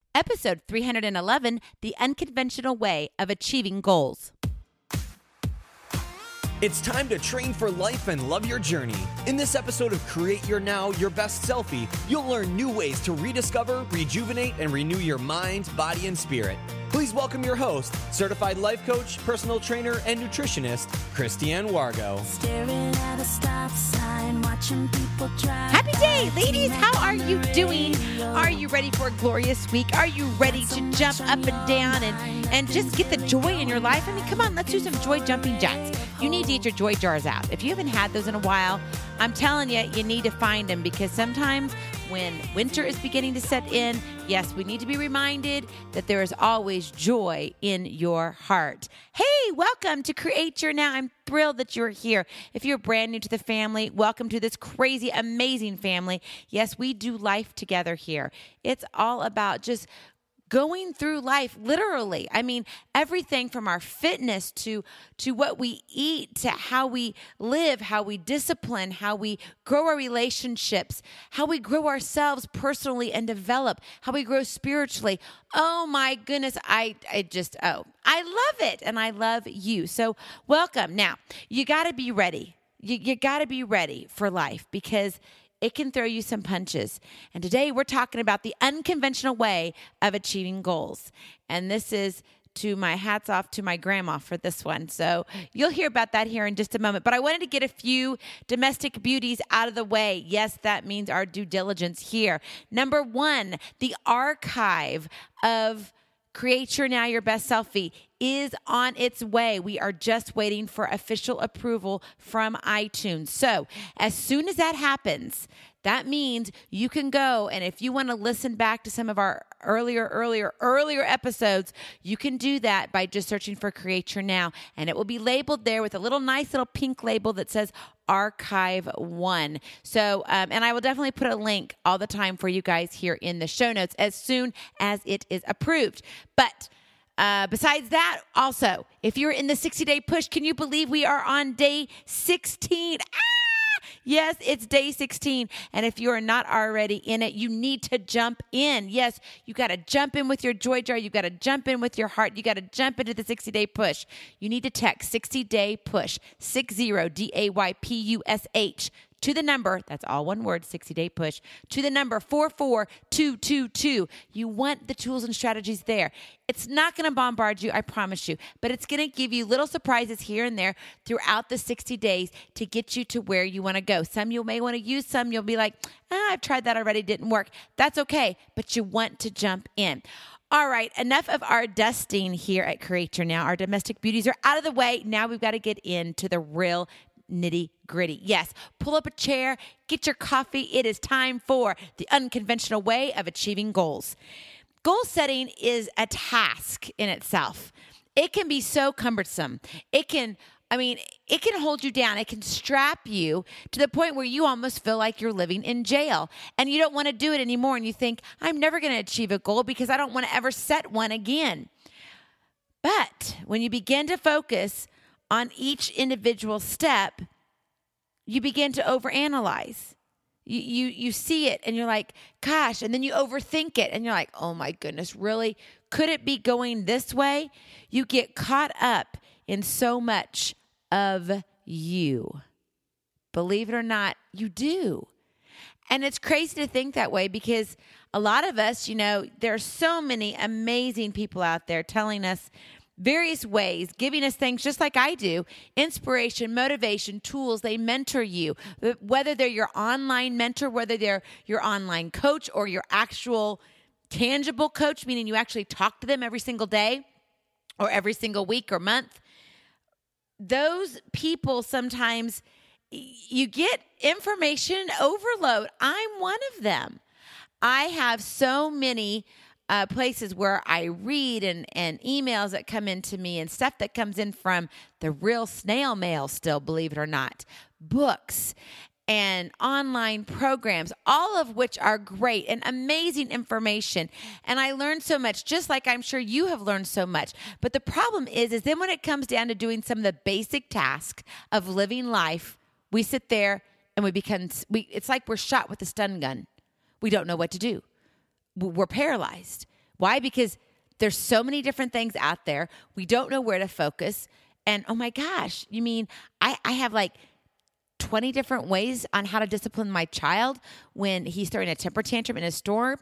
Episode 311, The Unconventional Way of Achieving Goals. It's time to train for life and love your journey. In this episode of Create Your Now, Your Best Selfie, you'll learn new ways to rediscover, rejuvenate, and renew your mind, body, and spirit. Please welcome your host, certified life coach, personal trainer, and nutritionist, Christiane Wargo. Staring at a stop sign, watching people drive. Happy day, ladies. How are you doing? Are you ready for a glorious week? Are you ready to jump up and down and just get the joy in your life? I mean, come on, let's do some joy jumping jacks. You need to get your joy jars out. If you haven't had those in a while, I'm telling you, you need to find them, because sometimes when winter is beginning to set in, yes, we need to be reminded that there is always joy in your heart. Hey, welcome to Create Your Now. I'm thrilled that you're here. If you're brand new to the family, welcome to this crazy, amazing family. Yes, we do life together here. It's all about just going through life, literally. I mean, everything from our fitness to what we eat, to how we live, how we discipline, how we grow our relationships, how we grow ourselves personally and develop, how we grow spiritually. Oh my goodness, I love it, and I love you. So welcome. Now, you got to be ready. You got to be ready for life, because it can throw you some punches. And today we're talking about the unconventional way of achieving goals. And this is to my hats off to my grandma for this one. So you'll hear about that here in just a moment. But I wanted to get a few domestic beauties out of the way. Yes, that means our due diligence here. Number one, the archive of Create Your Now, Your Best Selfie is on its way. We are just waiting for official approval from iTunes. So as soon as that happens, that means you can go, and if you want to listen back to some of our earlier episodes, you can do that by just searching for Create Your Now, and it will be labeled there with a nice little pink label that says Archive 1. So, and I will definitely put a link all the time for you guys here in the show notes as soon as it is approved. But besides that, also, if you're in the 60-day push, can you believe we are on day 16? Yes, it's day 16. And if you are not already in it, you need to jump in. Yes, you got to jump in with your joy jar. You got to jump in with your heart. You got to jump into the 60-day push. You need to text 60-day push, 60 DAYPUSH to the number, that's all one word, 60-day push, to the number 44222. You want the tools and strategies there. It's not going to bombard you, I promise you, but it's going to give you little surprises here and there throughout the 60 days to get you to where you want to go. Some you may want to use, some you'll be like, I've tried that already, didn't work. That's okay, but you want to jump in. All right, enough of our dusting here at Create Your Now. Our domestic beauties are out of the way. Now we've got to get into the real nitty gritty. Yes, pull up a chair, get your coffee. It is time for the unconventional way of achieving goals. Goal setting is a task in itself. It can be so cumbersome. It can hold you down. It can strap you to the point where you almost feel like you're living in jail and you don't want to do it anymore. And you think, I'm never going to achieve a goal because I don't want to ever set one again. But when you begin to focus on each individual step, you begin to overanalyze. You see it and you're like, gosh, and then you overthink it and you're like, oh my goodness, really? Could it be going this way? You get caught up in so much of you. Believe it or not, you do. And it's crazy to think that way, because a lot of us, there are so many amazing people out there telling us various ways, giving us things just like I do, inspiration, motivation, tools. They mentor you, whether they're your online mentor, whether they're your online coach or your actual tangible coach, meaning you actually talk to them every single day or every single week or month. Those people, sometimes you get information overload. I'm one of them. I have so many places where I read and emails that come into me and stuff that comes in from the real snail mail still, believe it or not, books and online programs, all of which are great and amazing information. And I learned so much, just like I'm sure you have learned so much. But the problem is then when it comes down to doing some of the basic tasks of living life, we sit there and it's like we're shot with a stun gun. We don't know what to do. We're paralyzed. Why? Because there's so many different things out there. We don't know where to focus. And oh my gosh, you mean I have like 20 different ways on how to discipline my child when he's throwing a temper tantrum in a store.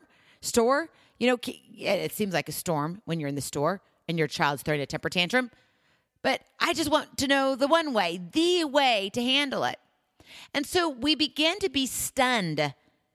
You know, it seems like a storm when you're in the store and your child's throwing a temper tantrum. But I just want to know the way to handle it. And so we begin to be stunned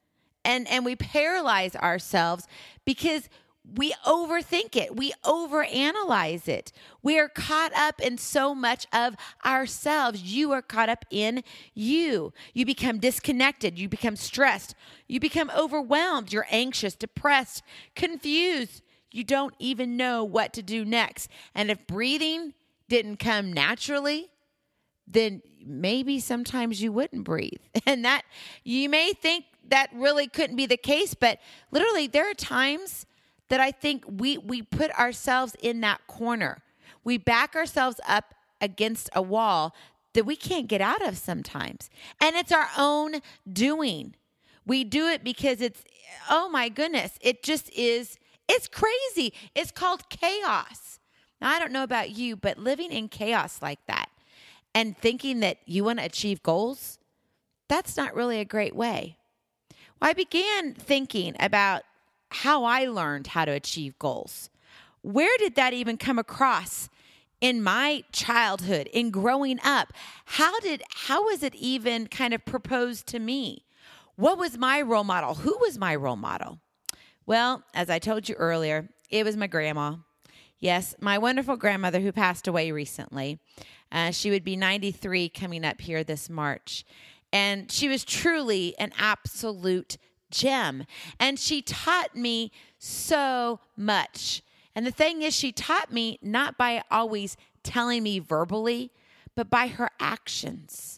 and we paralyze ourselves because we overthink it. We overanalyze it. We are caught up in so much of ourselves. You are caught up in you. You become disconnected. You become stressed. You become overwhelmed. You're anxious, depressed, confused. You don't even know what to do next. And if breathing didn't come naturally, then maybe sometimes you wouldn't breathe. And that you may think that really couldn't be the case, but literally there are times that I think we put ourselves in that corner. We back ourselves up against a wall that we can't get out of sometimes. And it's our own doing. We do it because it's, oh my goodness, it just is, it's crazy. It's called chaos. Now, I don't know about you, but living in chaos like that and thinking that you want to achieve goals, that's not really a great way. Well, I began thinking about how I learned how to achieve goals. Where did that even come across in my childhood, in growing up? How was it even kind of proposed to me? What was my role model? Who was my role model? Well, as I told you earlier, it was my grandma. Yes, my wonderful grandmother who passed away recently. She would be 93 coming up here this March. And she was truly an absolute gem. And she taught me so much. And the thing is, she taught me not by always telling me verbally, but by her actions.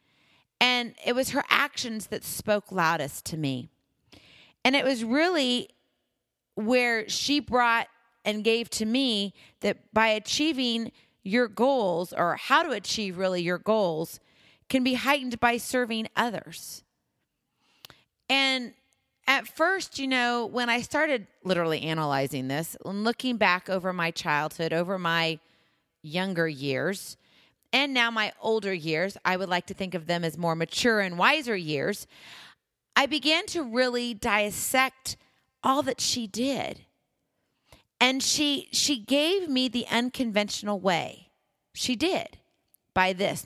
And it was her actions that spoke loudest to me. And it was really where she brought and gave to me that by achieving your goals, or how to achieve really your goals, can be heightened by serving others. And at first, you know, when I started literally analyzing this and looking back over my childhood, over my younger years, and now my older years, I would like to think of them as more mature and wiser years, I began to really dissect all that she did. And she gave me the unconventional way. She did. By this.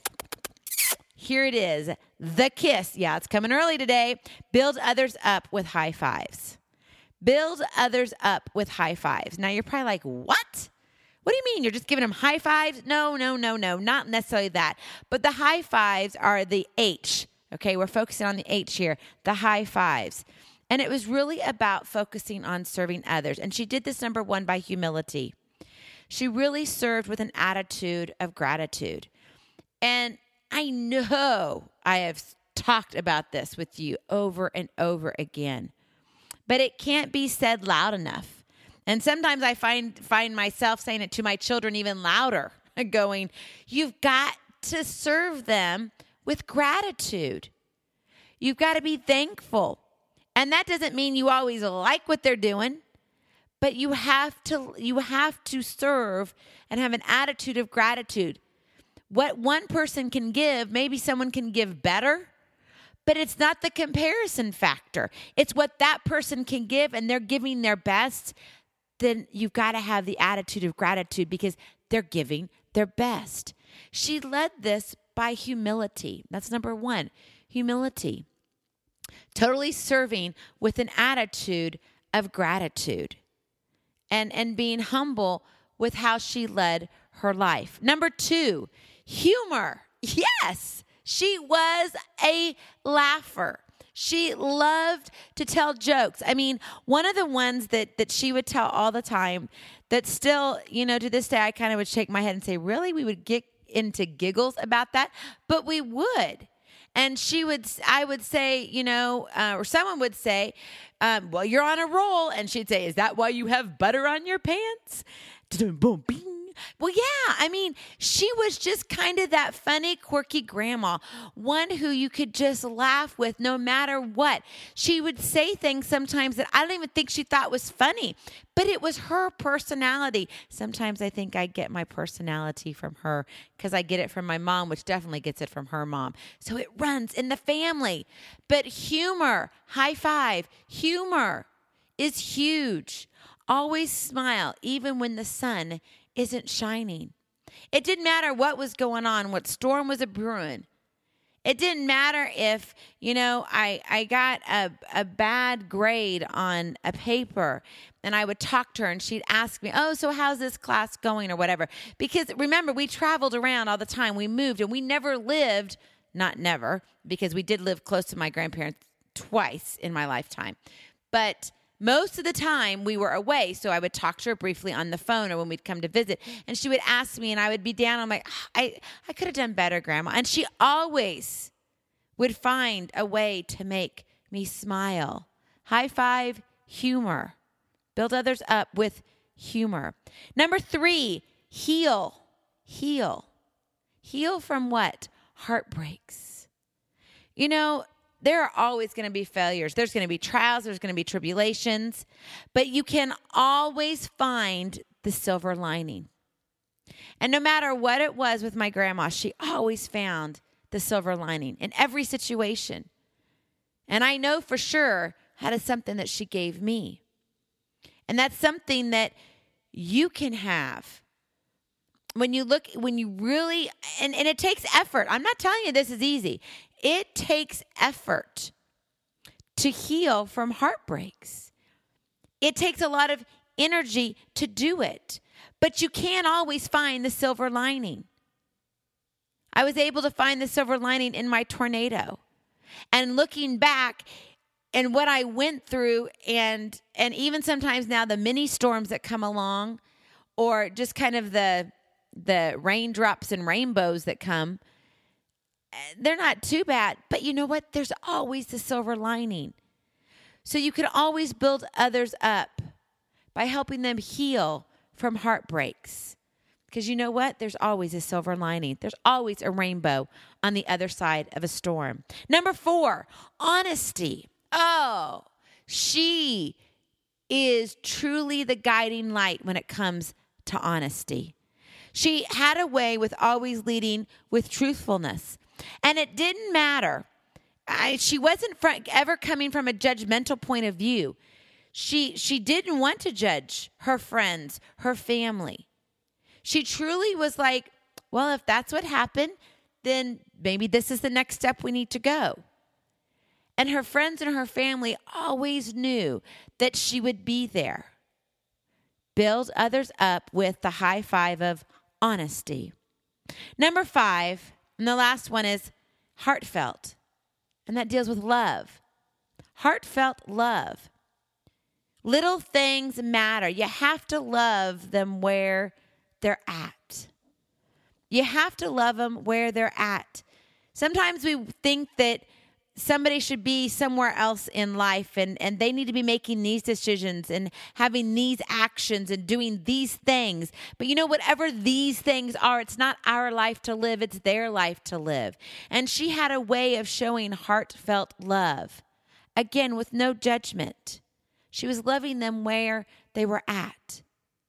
Here it is. The kiss. Yeah, it's coming early today. Build others up with high fives. Build others up with high fives. Now, you're probably like, what? What do you mean? You're just giving them high fives? No. Not necessarily that. But the high fives are the H. Okay, we're focusing on the H here. The high fives. And it was really about focusing on serving others. And she did this, number one, by humility. She really served with an attitude of gratitude. And I know I have talked about this with you over and over again, but it can't be said loud enough. And sometimes I find myself saying it to my children even louder, going, you've got to serve them with gratitude. You've got to be thankful. And that doesn't mean you always like what they're doing, but you have to serve and have an attitude of gratitude. What one person can give, maybe someone can give better, but it's not the comparison factor. It's what that person can give, and they're giving their best. Then you've got to have the attitude of gratitude because they're giving their best. She led this by humility. That's number one, humility. Totally serving with an attitude of gratitude and being humble with how she led her life. Number two, humor. Yes, she was a laugher. She loved to tell jokes. I mean, one of the ones that she would tell all the time that still, you know, to this day, I kind of would shake my head and say, really? We would get into giggles about that? But we would. And I would say, you know, or someone would say, well, you're on a roll. And she'd say, is that why you have butter on your pants? Boom, bing. Well, yeah. I mean, she was just kind of that funny, quirky grandma, one who you could just laugh with no matter what. She would say things sometimes that I don't even think she thought was funny, but it was her personality. Sometimes I think I get my personality from her because I get it from my mom, which definitely gets it from her mom. So it runs in the family. But humor, high five, humor is huge. Always smile, even when the sun isn't shining. It didn't matter what was going on, what storm was a brewing. It didn't matter if, I got a bad grade on a paper and I would talk to her and she'd ask me, oh, so how's this class going or whatever? Because remember, we traveled around all the time. We moved and we never lived, not never, because we did live close to my grandparents twice in my lifetime. But most of the time we were away, so I would talk to her briefly on the phone or when we'd come to visit, and she would ask me, and I would be down. I'm like, I could have done better, Grandma. And she always would find a way to make me smile. High five, humor. Build others up with humor. Number 3, heal. Heal. Heal from what? Heartbreaks. There are always going to be failures. There's going to be trials. There's going to be tribulations. But you can always find the silver lining. And no matter what it was with my grandma, she always found the silver lining in every situation. And I know for sure that is something that she gave me. And that's something that you can have. When you really, and it takes effort. I'm not telling you this is easy. It takes effort to heal from heartbreaks. It takes a lot of energy to do it, but you can't always find the silver lining. I was able to find the silver lining in my tornado. And looking back and what I went through and even sometimes now the mini storms that come along or just kind of the raindrops and rainbows that come, they're not too bad. But you know what? There's always the silver lining. So you can always build others up by helping them heal from heartbreaks. Because you know what? There's always a silver lining. There's always a rainbow on the other side of a storm. Number 4, honesty. Oh, she is truly the guiding light when it comes to honesty. She had a way with always leading with truthfulness. And it didn't matter. She wasn't ever coming from a judgmental point of view. She didn't want to judge her friends, her family. She truly was like, well, if that's what happened, then maybe this is the next step we need to go. And her friends and her family always knew that she would be there. Build others up with the high five of honesty. Number 5, and the last one is heartfelt. And that deals with love. Heartfelt love. Little things matter. You have to love them where they're at. You have to love them where they're at. Sometimes we think that somebody should be somewhere else in life and they need to be making these decisions and having these actions and doing these things. But whatever these things are, it's not our life to live, it's their life to live. And she had a way of showing heartfelt love. Again, with no judgment. She was loving them where they were at.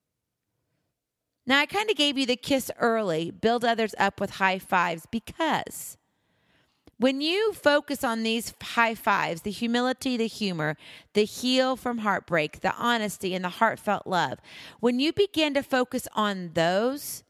Now, I kind of gave you the kiss early, build others up with high fives, because when you focus on these high fives, the humility, the humor, the heal from heartbreak, the honesty, and the heartfelt love, when you begin to focus on those,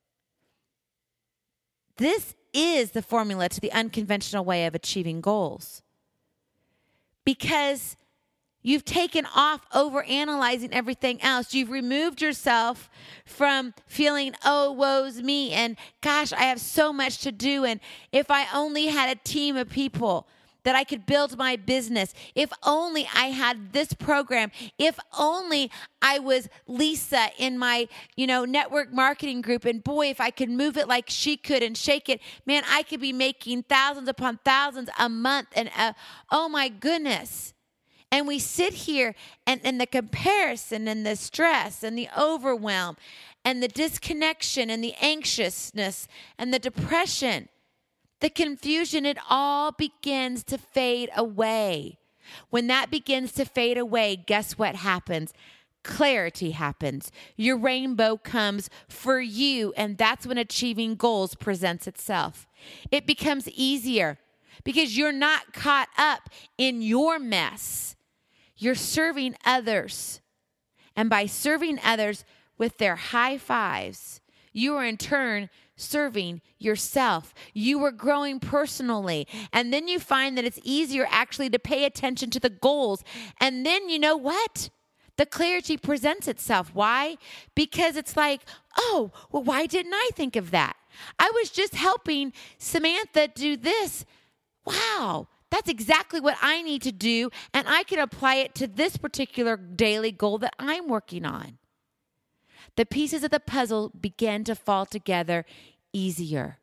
this is the formula to the unconventional way of achieving goals. Because you've taken off overanalyzing everything else. You've removed yourself from feeling, oh, woe's me, and gosh, I have so much to do, and if I only had a team of people that I could build my business, if only I had this program, if only I was Lisa in my, network marketing group, and boy, if I could move it like she could and shake it, man, I could be making thousands upon thousands a month, and oh my goodness. And we sit here and the comparison and the stress and the overwhelm and the disconnection and the anxiousness and the depression, the confusion, it all begins to fade away. When that begins to fade away, guess what happens? Clarity happens. Your rainbow comes for you, and that's when achieving goals presents itself. It becomes easier because you're not caught up in your mess. You're serving others. And by serving others with their high fives, you are in turn serving yourself. You are growing personally. And then you find that it's easier actually to pay attention to the goals. And then you know what? The clarity presents itself. Why? Because it's like, oh, well, why didn't I think of that? I was just helping Samantha do this. Wow, that's exactly what I need to do, and I can apply it to this particular daily goal that I'm working on. The pieces of the puzzle begin to fall together easier.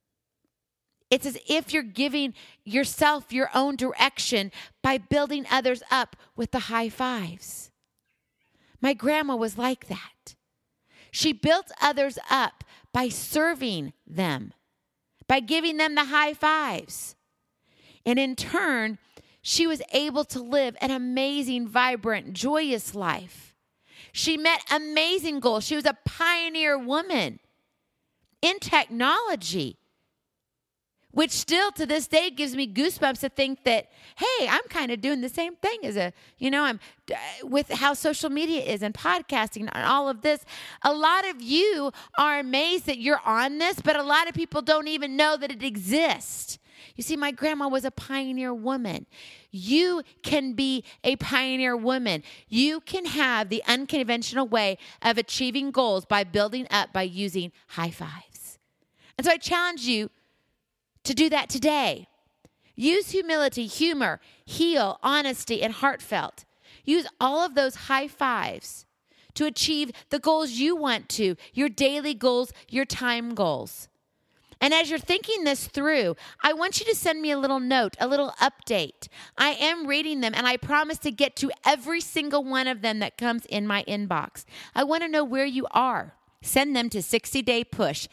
It's as if you're giving yourself your own direction by building others up with the high fives. My grandma was like that. She built others up by serving them, by giving them the high fives. And in turn, she was able to live an amazing, vibrant, joyous life. She met amazing goals. She was a pioneer woman in technology, which still to this day gives me goosebumps to think that, hey, I'm kind of doing the same thing as I'm with how social media is and podcasting and all of this. A lot of you are amazed that you're on this, but a lot of people don't even know that it exists. You see, my grandma was a pioneer woman. You can be a pioneer woman. You can have the unconventional way of achieving goals by building up, by using high fives. And so I challenge you to do that today. Use humility, humor, heal, honesty, and heartfelt. Use all of those high fives to achieve the goals you want to, your daily goals, your time goals. And as you're thinking this through, I want you to send me a little note, a little update. I am reading them, and I promise to get to every single one of them that comes in my inbox. I want to know where you are. Send them to 60daypush,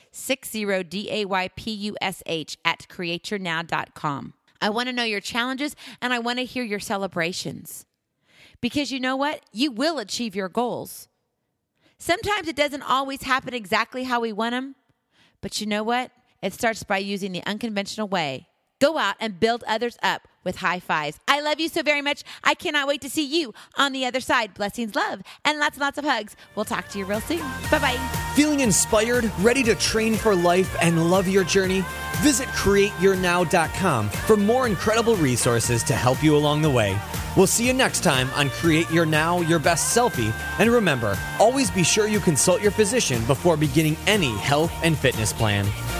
60daypush at createyournow.com. I want to know your challenges, and I want to hear your celebrations. Because you know what? You will achieve your goals. Sometimes it doesn't always happen exactly how we want them, but you know what? It starts by using the unconventional way. Go out and build others up with high fives. I love you so very much. I cannot wait to see you on the other side. Blessings, love, and lots and lots of hugs. We'll talk to you real soon. Bye-bye. Feeling inspired, ready to train for life and love your journey? Visit CreateYourNow.com for more incredible resources to help you along the way. We'll see you next time on Create Your Now, Your Best Selfie. And remember, always be sure you consult your physician before beginning any health and fitness plan.